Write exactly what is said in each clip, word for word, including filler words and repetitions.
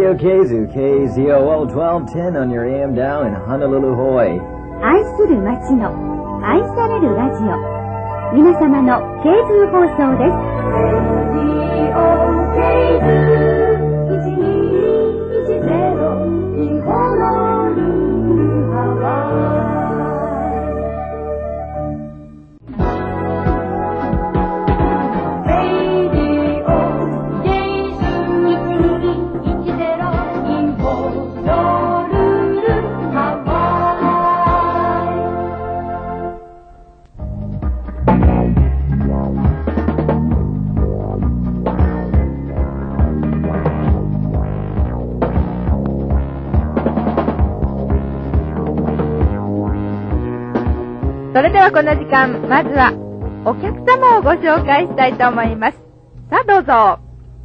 Radio Keizu, K Z O O twelve ten on your A M dial in Honolulu, Hawaii. 愛する街の愛されるラジオ。皆様のケーズ放送です。ケーズいちにーいちゼロにホノルルハワイ。 それではこの時間、まずはお客様をご紹介したいと思います。さあどうぞ。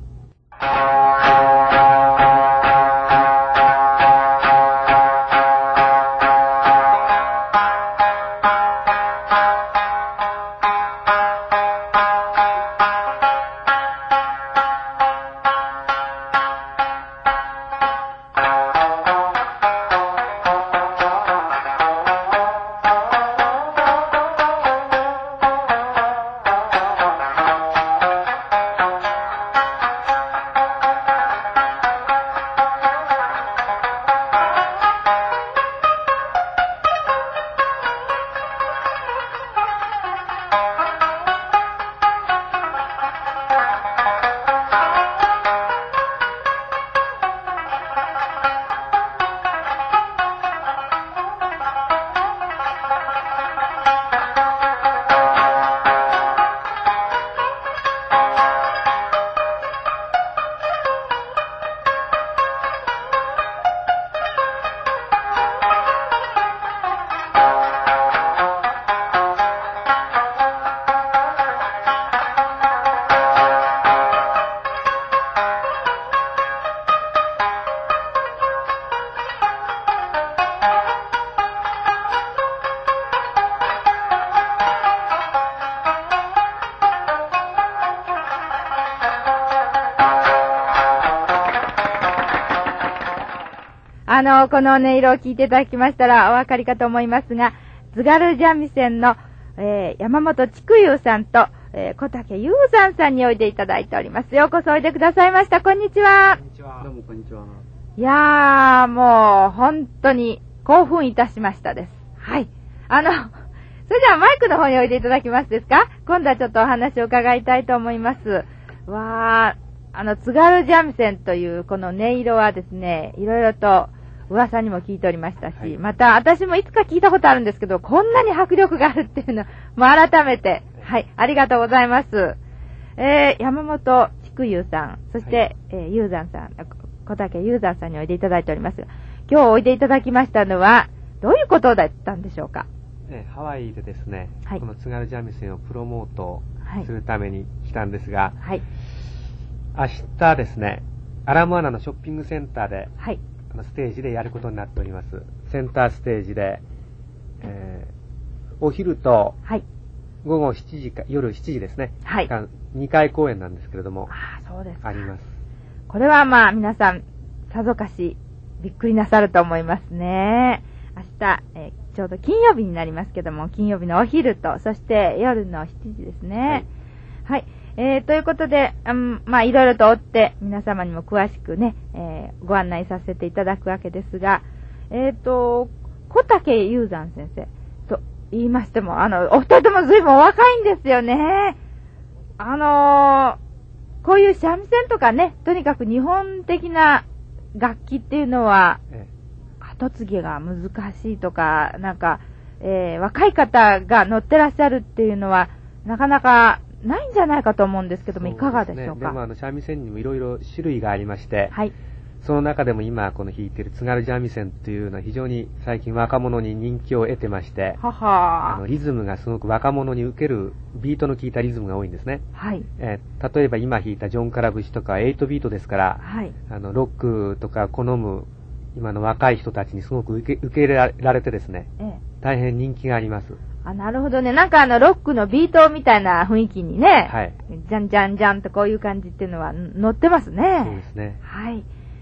あの、この音色を聞いていただきましたらお分かりかと思いますが、津軽三味線の、えー、山本竹友さんと、えー、小竹雄山さんにおいでいただいております。ようこそおいでくださいました。こんにちは。 こんにちは。どうもこんにちは。 いやー、もう、本当に興奮いたしましたです。はい。あの、それではマイクの方においでいただきますですか？今度はちょっとお話を伺いたいと思います。わー、あの、津軽三味線というこの音色はですね、いろいろと噂にも聞いておりましたし、はい、また私もいつか聞いたことあるんですけど、こんなに迫力があるっていうのを、もう改めて、はい、ありがとうございます。えー、山本竹友さん、そして、はい、えー、雄山さん、小竹雄山さんにおいでいただいております。今日おいでいただきましたのは、どういうことだったんでしょうか？ えー、ハワイでですね、はい、この津軽三味線をプロモートするために来たんですが、はい、明日ですね、アラモアナのショッピングセンターで、はい、あのステージでやることになっております。センターステージで、えー、お昼と午後しちじか、夜しちじですね、はい、にかい公演なんですけれども、 あ、そうですか。 あります。 これはまあ皆さんさぞかしびっくりなさると思いますね。明日、えー、ちょうど金曜日になりますけども、金曜日のお昼と、そして夜のしちじですね。はい。はい、えー、ということで、うん、まあいろいろと追って皆様にも詳しくね、えー、ご案内させていただくわけですが、えっと、小竹雄山先生と言いましても、あの、お二人とも随分お若いんですよね。あのー、こういう三味線とかね、とにかく日本的な楽器っていうのは、ええ、後継ぎが難しいとか、なんか、えー、若い方が乗ってらっしゃるっていうのは、なかなかないんじゃないかと思うんですけども、いかがでしょうか？ でもあの三味線にもいろいろ種類がありまして、はい、その中でも今この弾いている津軽三味線というのは非常に最近若者に人気を得てまして、ははあのリズムがすごく若者に受けるビートの効いたリズムが多いんですね。はい、えー、例えば今弾いたジョン・カラ節とかはエイトビートですから、はい、あのロックとか好む今の若い人たちにすごく受け、受け入れられてですね、ええ、大変人気があります。 あ、なるほどね。なんかあのロックのビートみたいな雰囲気にね、はい、じゃんじゃんじゃんとこういう感じっていうのは乗ってますね。 そうですね。 はい。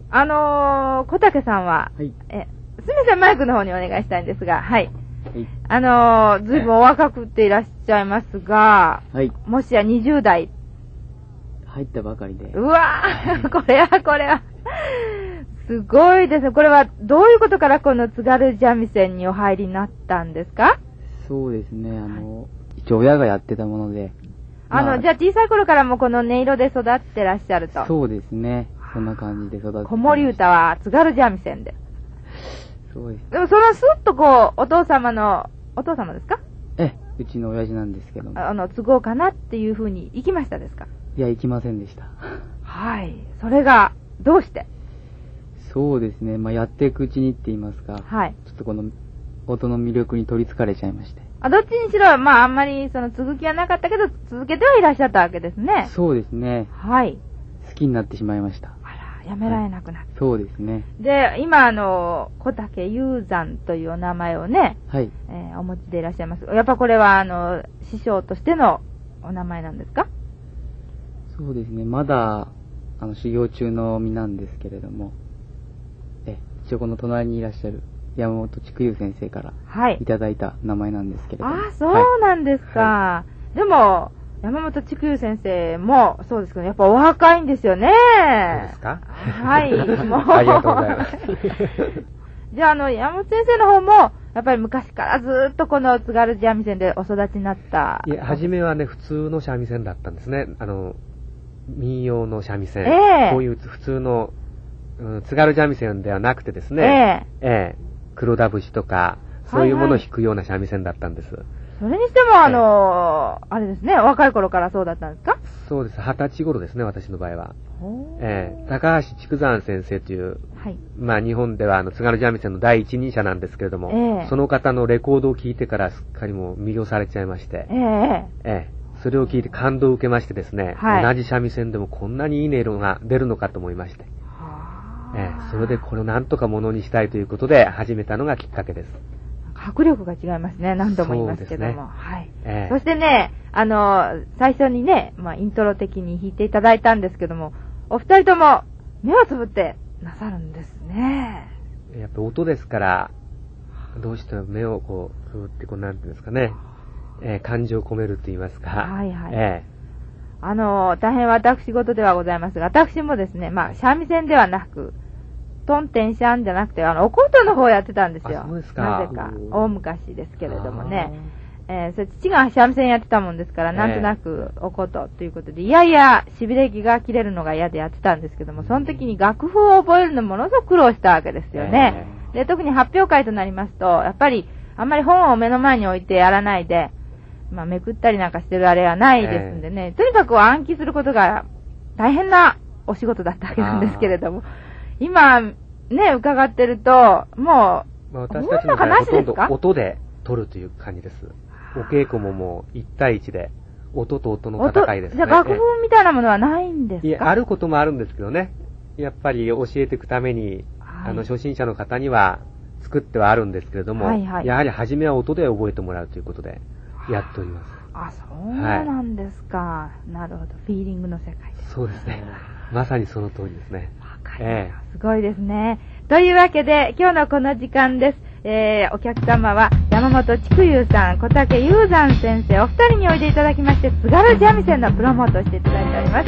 あのー、小竹さんは、 はい、 え、すみません、マイクの方にお願いしたいんですが、はい。 はい、 あのー、ずいぶんお若くっていらっしゃいますが、 はい、 もしやにじゅう代。 入ったばかりで。 うわぁ、これは、これは。すごいですね。これは、どういうことからこの津軽三味線にお入りになったんですか？ そうですね、あの、一応親がやってたもので。 あの、まあ、じゃあ小さい頃からもこの音色で育ってらっしゃると。 そうですね。そんな感じで育って。 子守歌は津軽三味線で。 そうです。 でもそのスッとこう、お父様の、お父様ですか？ え、うちの親父なんですけども。 あの、都合かなっていう風に行きましたですか？ いや、行きませんでした。 はい。それが、どうして？ そうですね。まあ、やっていくうちにって言いますか。 はい。 ちょっとこの、音の魅力に取り憑かれちゃいまして。 あ、どっちにしろ、まあ、あんまり、その、続きはなかったけど、続けてはいらっしゃったわけですね。 そうですね。 はい。 好きになってしまいました。 あら、やめられなくなった。はい、 そうですね。 で、今、あの、小竹雄山というお名前をね、 はい。 えー、お持ちでいらっしゃいます。やっぱこれは、あの、師匠としてのお名前なんですか？ そうですね。まだ、あの、修行中の身なんですけれども、え、一応この隣にいらっしゃる山本竹雄先生からいただいた名前なんですけれども。 はい、ああ、そうなんですか。はい、でも、山本竹雄先生もそうですけど、やっぱお若いんですよね。 そうですか？ はい。もうありがとうございます。 じゃあ、あの、山本先生の方も、やっぱり昔からずっとこの津軽三味線でお育ちになった。 いや、初めはね、普通の三味線だったんですね。あの、民謡の三味線。 えー、 こういう普通の、うん、津軽三味線ではなくてですね。えー、えー、黒田節とか、そういうものを弾くような三味線だったんです。はいはい、 それにしても、あのー、あれですね、若い頃からそうだったんですか？ そうです。二十歳頃ですね、私の場合は。えー、高橋竹山先生という、はい、まあ日本ではあの津軽三味線の第一人者なんですけれども、えー、その方のレコードを聴いてからすっかりもう魅了されちゃいまして、えーえー、それを聴いて感動を受けましてですね、はい、同じ三味線でもこんなにいい音色が出るのかと思いまして、えー、それでこれをなんとかものにしたいということで始めたのがきっかけです。 迫力が違いますね。何度も言いますけども。 ね、 はい、 えー。 そしてね、あの、最初にね、まあ、イントロ的に弾いていただいたんですけども、お二人とも目をつぶってなさるんですね。 やっぱ音ですから、どうしても目をこう、つぶってこう、なんていうんですかね、えー、感情を込めると言いますか。 はいはい。 えー、あの、大変私事ではございますが、私もですね、まあ、三味線ではなく、トンテンシャンじゃなくて、あの、お琴の方をやってたんですよ。 そうですか。 なぜか。大昔ですけれどもね。えー、それ父が三味線やってたもんですから、なんとなくお琴ということで、いやいや、しびれ気が切れるのが嫌でやってたんですけども、その時に楽譜を覚えるのものすごく苦労したわけですよね。で、特に発表会となりますと、やっぱり、あんまり本を目の前に置いてやらないで、まあ、めくったりなんかしてるあれはないですんでね、とにかく暗記することが大変なお仕事だったわけなんですけれども、今、ね、伺ってると、もう、 まあ、私たちの場合はほとんど音で取るという感じです。お稽古ももういち対いちで、音と音の戦いですね。 じゃあ楽譜みたいなものはないんですか？ いや、あることもあるんですけどね。やっぱり教えていくために、はい、あの、初心者の方には作ってはあるんですけれども、はいはい、やはり初めは音で覚えてもらうということで、やっております。 あ、そうなんですか。はい、なるほど。フィーリングの世界です。 そうですね。まさにその通りですね。 ええ、すごいですね。というわけで、今日のこの時間です。えー、お客様は山本竹雄さん、小竹雄山先生、お二人においでいただきまして、津軽三味線のプロモートをしていただいております。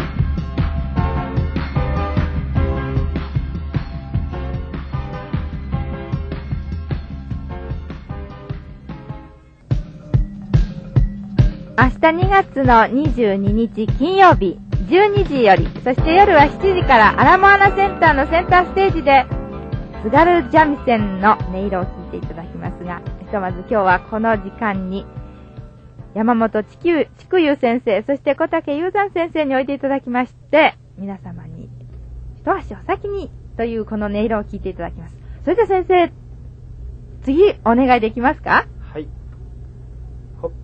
明日にがつのにじゅうににち金曜日、じゅうにじより、そして夜はしちじからアラモアナセンターのセンターステージで津軽三味線の音色を聴いていただきますが、ひとまず今日はこの時間に山本竹雄先生、そして小竹雄山先生においでいただきまして、皆様に一足お先にというこの音色を聴いていただきます。それでは先生、次お願いできますか？ はい。ほっ。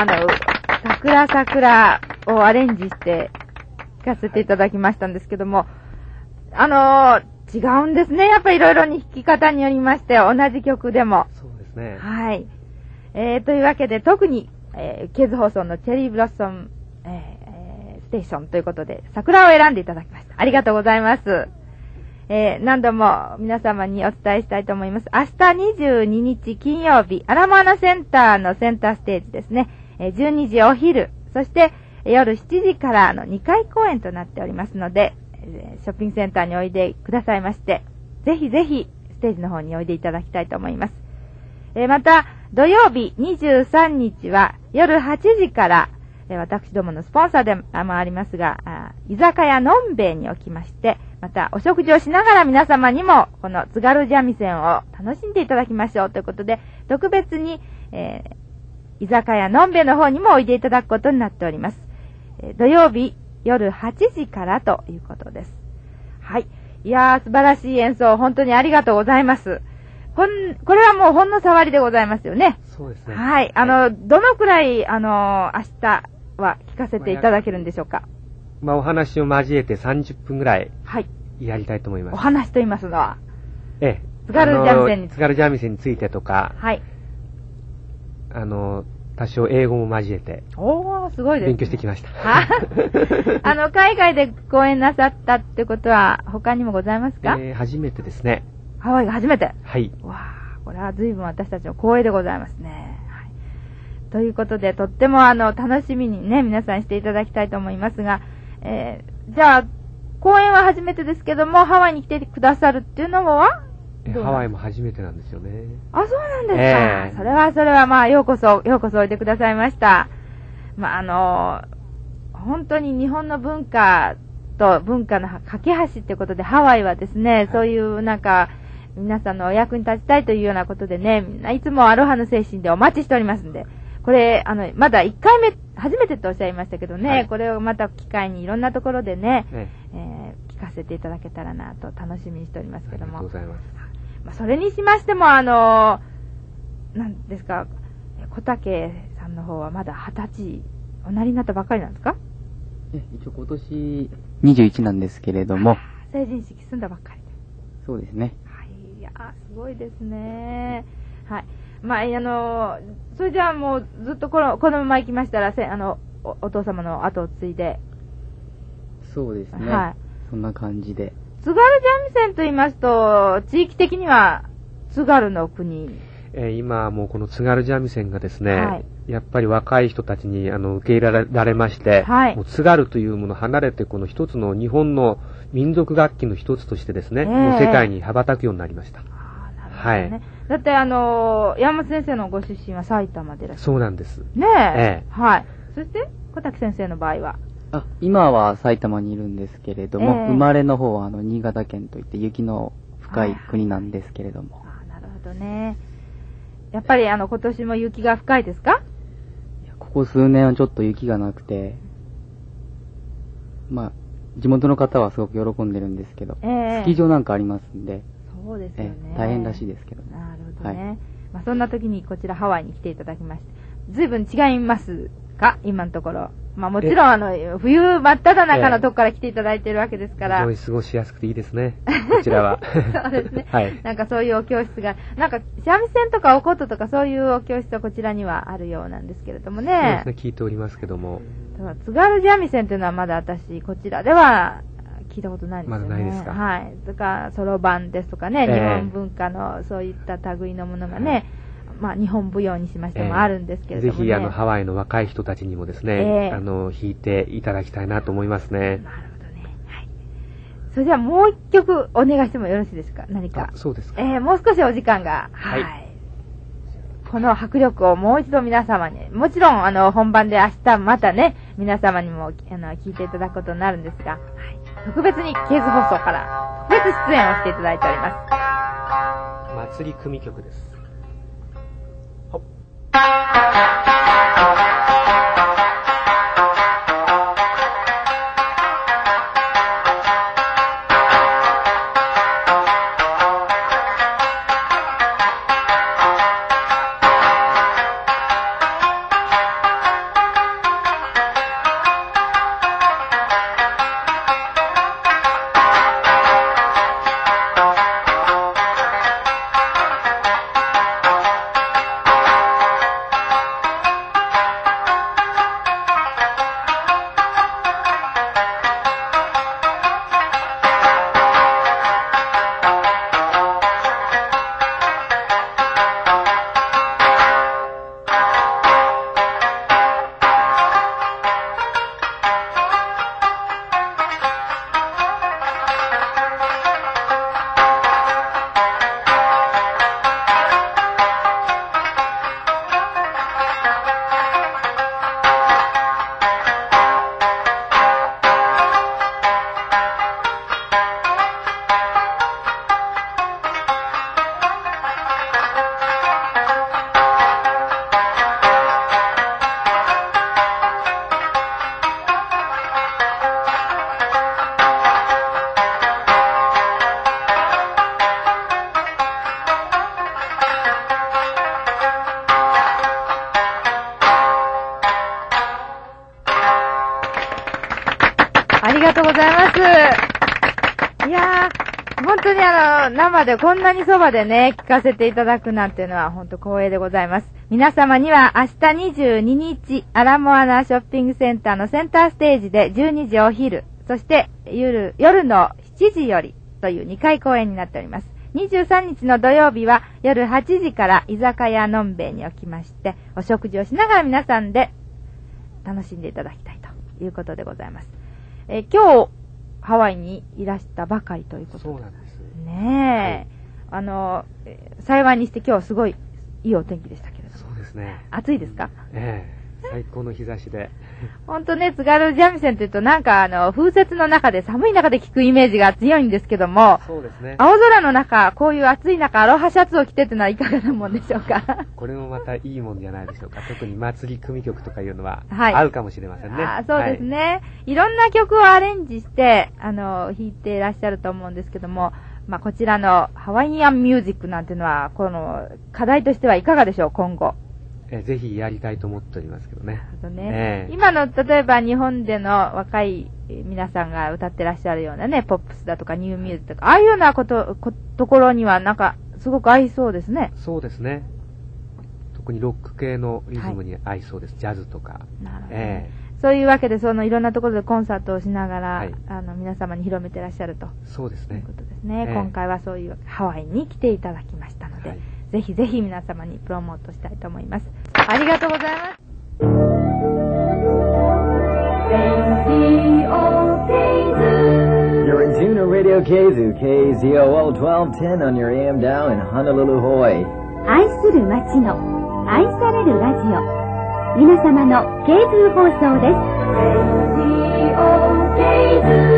あの、桜桜をアレンジして聴かせていただきましたんですけども、あのー、違うんですね。やっぱりいろいろに弾き方によりまして、同じ曲でも。 そうですね。 はい。えー、というわけで、特に、えー、ケーズ放送のチェリーブロッソム、えー、ステーションということで、桜を選んでいただきました。ありがとうございます。えー、何度も皆様にお伝えしたいと思います。明日にじゅうににち金曜日、アラモアナセンターのセンターステージですね。えー、じゅうにじお昼、そして夜しちじからのにかい公演となっておりますので、ショッピングセンターにおいでくださいまして、ぜひぜひステージの方においでいただきたいと思います。えー、また、土曜日にじゅうさんにちは夜はちじから、えー、私どものスポンサーでもありますが、居酒屋のんべえにおきまして、またお食事をしながら皆様にもこの津軽三味線を楽しんでいただきましょうということで、特別に、えー、居酒屋のんべえの方にもおいでいただくことになっております。えー、土曜日夜はちじからということです。はい。いやー、素晴らしい演奏、本当にありがとうございます。こん、これはもうほんの触りでございますよね。 そうですね。 はい。あの、はい、どのくらい、あの、明日は聞かせていただけるんでしょうか。 まあ、お話を交えてさんじゅっぷんぐらい、はい。やりたいと思います。 お話と言いますのは、 ええ。 津軽三味線について。 津軽三味線についてとか、 はい。 あの、多少英語も交えて、 おー、すごいです、ね。 勉強してきました。 あの、海外で講演なさったってことは、他にもございますか？ えー、初めてですね。 ハワイが初めて。 はい。 わー、これは随分私たちの光栄でございますね。はい。ということで、とってもあの、楽しみにね、皆さんしていただきたいと思いますが、えー、じゃあ、講演は初めてですけども、ハワイに来てくださるっていうのはハワイも初めてなんですよね。 あ、そうなんですか。えー、それはそれはまあ、ようこそ、ようこそおいでくださいました。まあ、あの、本当に日本の文化と文化の架け橋ってことで、ハワイはですね、はい、そういうなんか、皆さんのお役に立ちたいというようなことでね、みんないつもアロハの精神でお待ちしておりますんで、これ、あの、まだいっかいめ、初めてとおっしゃいましたけどね、はい、これをまた機会にいろんなところでね、ねえー、聞かせていただけたらなと楽しみにしておりますけども。 ありがとうございます。 まあ、それにしましても、あの、なんですか、小竹さんの方はまだ二十歳、おなりになったばっかりなんですか？ 一応今年にじゅういちなんですけれども。 成人式済んだばっかりで。 そうですね。 はい、いやすごいですね。はい。まあ、あの、それじゃあもうずっとこの、このまま行きましたら、せあのお、お父様の後を継いで。 そうですね。はい。そんな感じで。 津軽三味線と言いますと、地域的には津軽の国。 えー、今もうこの津軽三味線がですね、はい、やっぱり若い人たちにあの受け入れられまして、はい、もう津軽というものを離れてこの一つの日本の民族楽器の一つとしてですね、えー、もう世界に羽ばたくようになりました。あ、 なるほどね。はい。だってあのー、山本先生のご出身は埼玉でいらっしゃる。 そうなんです。 ねえ。ええ、はい。そして小滝先生の場合は。 あ、今は埼玉にいるんですけれども、えー、生まれの方はあの新潟県といって雪の深い国なんですけれども。 はいはい、あ、なるほどね。やっぱりあの今年も雪が深いですか？ いや、ここ数年はちょっと雪がなくて、まあ地元の方はすごく喜んでるんですけど、えー、スキー場なんかありますんで、 そうですよね。 えー、大変らしいですけどね。 なるほどね。はい、まあそんな時にこちらハワイに来ていただきまして、ずいぶん違いますか？今のところ。まあもちろんあの冬真っ只中のとこから来ていただいているわけですから、 非常に過ごしやすくていいですね、こちらは。 そうですね。はい。なんかそういうお教室が、なんか三味線とかお琴とかそういうお教室はこちらにはあるようなんですけれどもね。 そうですね、聞いておりますけども。 津軽三味線というのはまだ私こちらでは聞いたことないんですよね。 まだないですか。 はい。それからそろばんですとかね、えー、日本文化のそういった類のものがね。はい、まあ、日本舞踊にしましてもあるんですけれども、ね、 えー、ぜひあのハワイの若い人たちにもですね、えー、あの弾いていただきたいなと思いますね。 なるほどね。はい。それではもう一曲お願いしてもよろしいですか？何か。 そうですか。 えー、もう少しお時間が、はい、はい。この迫力をもう一度皆様に、もちろんあの本番で明日またね、皆様にもあの聞いていただくことになるんですが、はい、特別にケーズ放送から特別出演をしていただいております。祭り組曲です。 やー、本当にあの、生でこんなにそばでね、聞かせていただくなんていうのは本当光栄でございます。皆様には明日にじゅうににち、アラモアナショッピングセンターのセンターステージでじゅうにじお昼、そして夜、夜のしちじよりというにかい公演になっております。にじゅうさんにちの土曜日は夜はちじから居酒屋のんべいにおきまして、お食事をしながら皆さんで楽しんでいただきたいということでございます。えー、今日、ハワイにいらしたばかりということで。 そうなんです。 ねえ、はい、あの、幸いにして今日すごいいいお天気でしたけれども。 そうですね。 暑いですか？ ええ。最高の日差しで。 ほんとね、津軽三味線というとなんかあの、風雪の中で寒い中で聴くイメージが強いんですけども、 そうですね。 青空の中、こういう暑い中、アロハシャツを着てってのはいかがなもんでしょうか？ これもまたいいもんじゃないでしょうか。特に祭り組曲とかいうのは、合うかもしれませんね。 あ、そうですね、はい。いろんな曲をアレンジして、あの、弾いていらっしゃると思うんですけども、まあ、こちらのハワイアンミュージックなんていうのは、この課題としてはいかがでしょう、今後。 えぜひやりたいと思っておりますけどね。 なるほどね。えー、今の、例えば日本での若い皆さんが歌ってらっしゃるようなね、ポップスだとかニューミュージックとか、ああいうようなこと、ところにはなんか、すごく合いそうですね。 そうですね。特にロック系のリズムに合いそうです。はい、ジャズとか。 なるほど、ね。えーそういうわけで、そのいろんなところでコンサートをしながら、 はい、 あの皆様に広めてらっしゃると。 そうですね。 ということですね。 えー、 今回はそういうハワイに来ていただきましたので、はい、ぜひぜひ皆様にプロモートしたいと思います。ありがとうございます。 You're in tune to Radio Keizu, K Z O L twelve ten on your A M dial in Honolulu, Hawaii. 愛する街の愛されるラジオ。皆様のケーブル放送です。